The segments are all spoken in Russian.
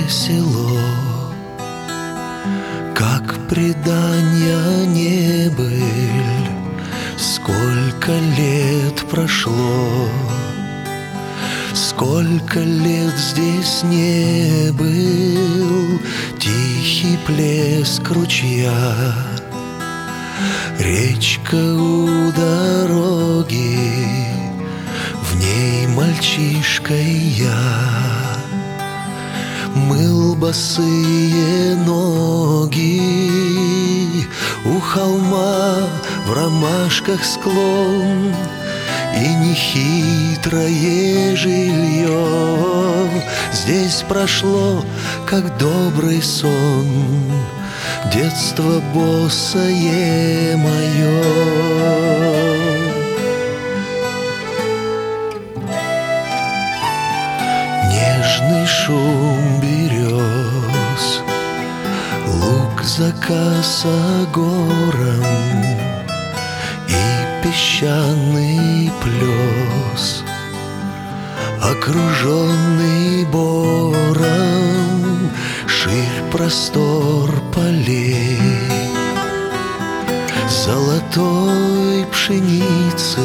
село, как предания не быль, сколько лет прошло, сколько лет здесь не был тихий плеск ручья. Речка у дороги, в ней мальчишкой я мыл босые ноги. У холма в ромашках склон и нехитрое жилье здесь прошло, как добрый сон, детство босое мое. Нежный шум берез, луг за косогором и песчаный плес, окруженный бором, ширь простор полей, золотой пшеницы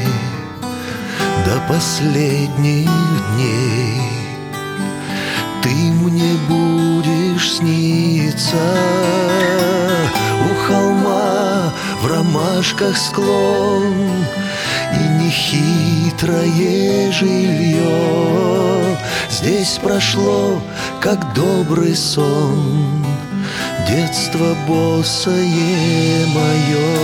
до последних дней. Ты мне будешь сниться у холма, в ромашках склон и нехитрое жилье здесь прошло, как добрый сон, детство босое мое.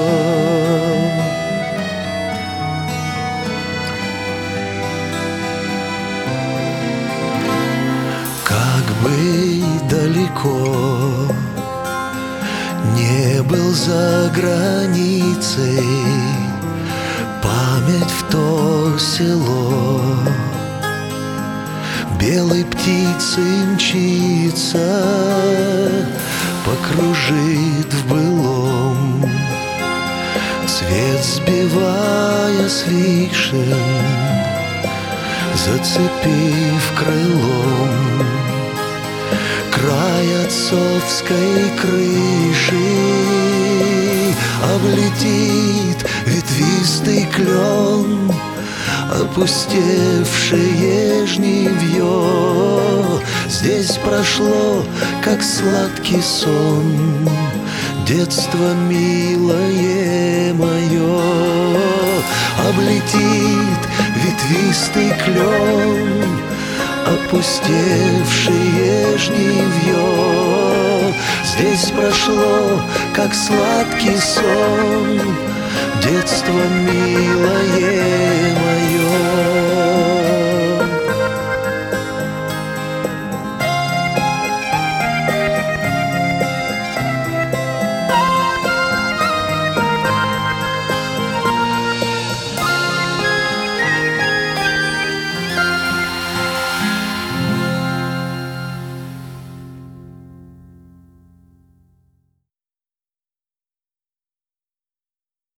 Как бы далеко не был за границей, память в то село белой птицей мчится, покружит в былом, цвет сбивая с вишен, зацепив крылом край отцовской крыши. Облетит ветвистый клен опустевшее жнивье. Здесь прошло, как сладкий сон, детство милое мое. Облетит ветвистый клен опустевшее жнивье. Здесь прошло, как сладкий сон, детство милое мое.